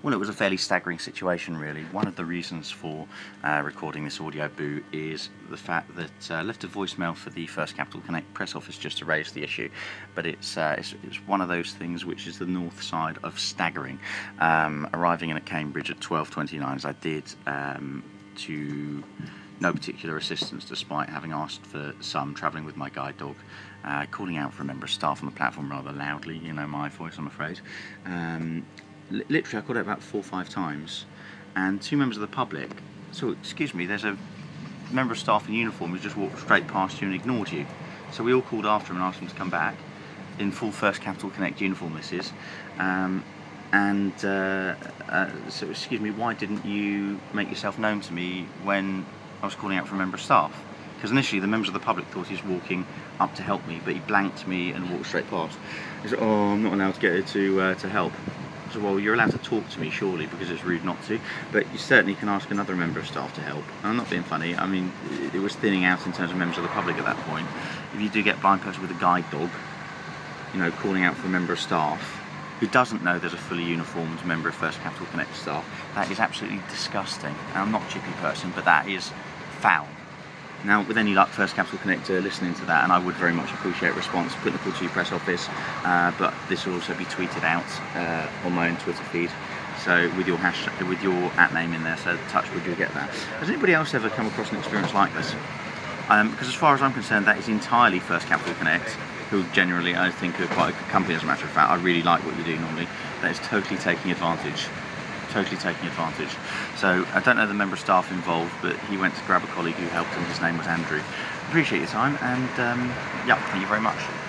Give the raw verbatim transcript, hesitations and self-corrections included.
Well, it was a fairly staggering situation, really. One of the reasons for uh, recording this audio boo is the fact that I uh, left a voicemail for the First Capital Connect press office just to raise the issue, but it's, uh, it's, it's one of those things which is the north side of staggering. Um, arriving in at Cambridge at twelve twenty-nine, as I did, um, to no particular assistance despite having asked for some, travelling with my guide dog, uh, calling out for a member of staff on the platform rather loudly, you know my voice I'm afraid. Um, Literally, I called it about four or five times, and two members of the public. So, excuse me, there's a member of staff in uniform who just walked straight past you and ignored you. So we all called after him and asked him to come back in full First Capital Connect uniform. This is, um, and uh, uh, so excuse me, why didn't you make yourself known to me when I was calling out for a member of staff? Because initially the members of the public thought he was walking up to help me, but he blanked me and walked straight past. He said, "Oh, I'm not allowed to get here to uh, to help." So, well, you're allowed to talk to me, surely, because it's rude not to, but you certainly can ask another member of staff to help. And I'm not being funny. I mean, it was thinning out in terms of members of the public at that point. If you do get a blind person with a guide dog, you know, calling out for a member of staff who doesn't know there's a fully uniformed member of First Capital Connect staff, that is absolutely disgusting. And I'm not a chippy person, but that is foul. Now, with any luck, First Capital Connect are listening to that, and I would very much appreciate a response. Put the call to your press office, uh, but this will also be tweeted out uh, on my own Twitter feed. So with your hashtag, with your at name in there, so touch wood, you'll get that. Has anybody else ever come across an experience like this? Um, because as far as I'm concerned, that is entirely First Capital Connect, who generally I think are quite a good company. As a matter of fact, I really like what you do normally. That is totally taking advantage. Totally taking advantage. So I don't know the member of staff involved, but he went to grab a colleague who helped him. His name was Andrew. Appreciate your time, and um, yeah, thank you very much.